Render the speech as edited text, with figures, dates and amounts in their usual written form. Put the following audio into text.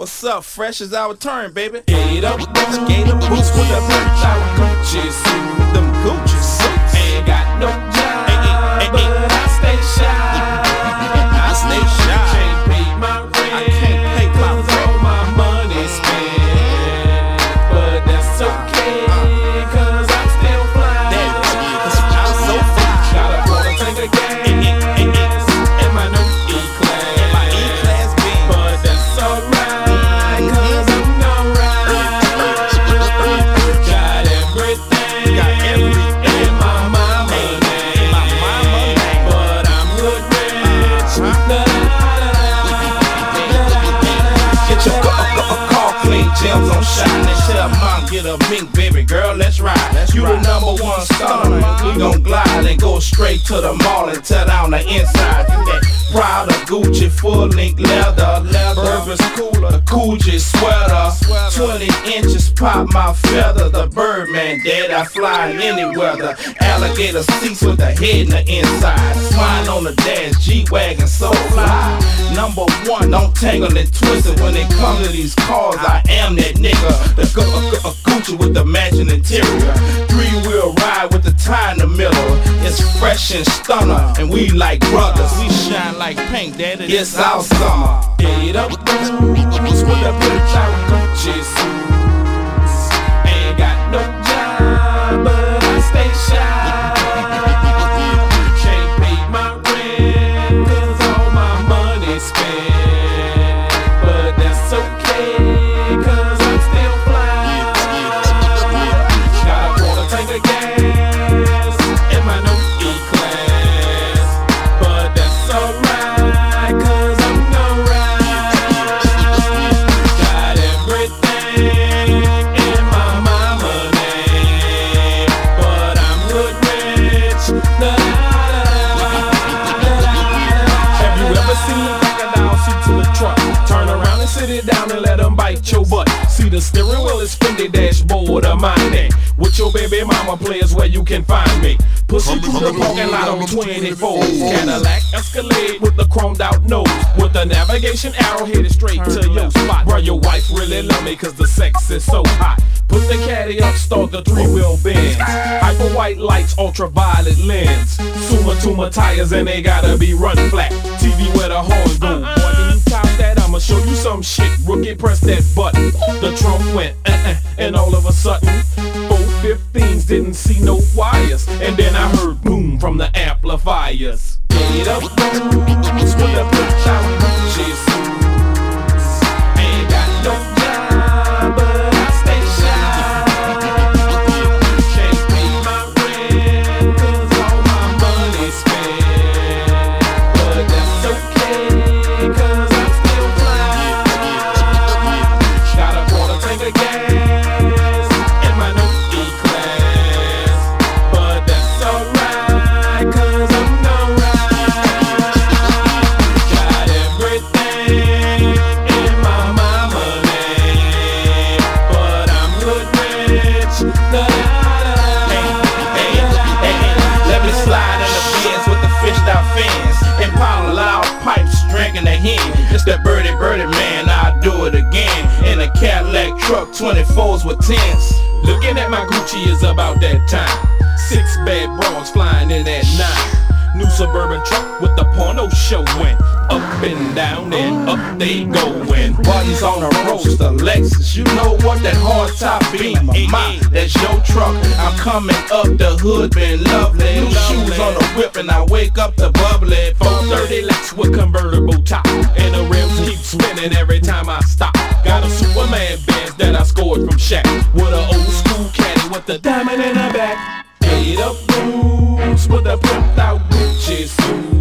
What's up? Fresh as our turn, baby. Gator boots with the boots out Gucci suit. Them Gucci suits. Ain't got no job, but I stay shy. I stay shy. Can't pay my rent. I can't pay my rent. All my money spent, but that's okay, cause I'm still fly. Cause I'm so fly. Got a quarter tank of gas in my new E-Class. In my E-Class Benz. But that's alright, cause I'm alright. Got everything, in my mama name. But I'm good rich. Get your car clean, gems on shine. And tell mom, get a mink, baby girl, let's ride. You the #1 stunner, we gon' glide and go straight to the mall and tear down the inside. That Prada, Gucci, full length leather, Burberry's cooler, the Coogee sweater. 20 inches pop my feather. The Birdman, dead, I fly in any weather. Alligator seats with the head in the inside. Swine on the dash, G-Wagon, so fly. #1, don't tangle and twist it. When it comes to these cars, I am that nigga. The Gucci with the matching interior. 3-wheel ride with the tie in the middle. It's fresh and stunner, and we like brothers. We shine like paint, daddy. It's our summer. Gator boots with the boots out Gucci suits. Ain't got no job, but I stay shy. Can't pay my rent, cause all my money spent. But that's okay, cause I'm still fly. Got a quarter tank of gas in my new E-Class. But that's alright, cause I'm alright. Got everything in my mama name. But I'm good rich. Have you ever seen a crocodile seat in the truck? Turn around and sit it down and let them bite your butt. See the steering wheel is Fendi dashboard of mine. With your baby mama players where you can find me. Push you through the parking lot on 24. Cadillac Escalade with the chromed out nose. With the navigation arrow headed straight to your spot. Bro, your wife really love me cause the sex is so hot. Put the caddy up, start the 3-wheel Benz. Hyper white lights, ultraviolet lens. Suma tires and they gotta be run flat. TV where the horn go. Boy, when you top that, I'ma show you some shit. Rookie, press that button. The trunk went and all of a sudden 415s didn't see no wires. And then I heard boom from the amplifiers. Gator boots with the boots out Gucci suits. Ain't got no job, but I stay shy. Can't pay my rent, cause all my money spent. But that's okay, cause I'm still fly. Got a quarter tank of gas in my new E-Class. But that's alright, cause I'm alright. Got everything in my mama name. But I'm good rich. Let me slide in the Benz with the fished out fans. Impala loud pipes, dragging the hen. It's that birdie man, I'll do it again. In a Cadillac truck, 24s with 10s. Looking at my Gucci is about that time. 6 bad bras flying in at 9. New suburban truck with the porno showing. Up and down and up they going. Buttons on a roaster, Lexus. You know what that hard top beam? My, that's your truck. I'm coming up the hood, been lovely. New shoes on the whip and I wake up to bubbly. 430 Lex with convertible top. And the rims keep spinning every time I stop. Got a Superman Benz that I scored from Shaq. With an old school caddy with the diamond in the back. Gator boots with the put out Gucci suit.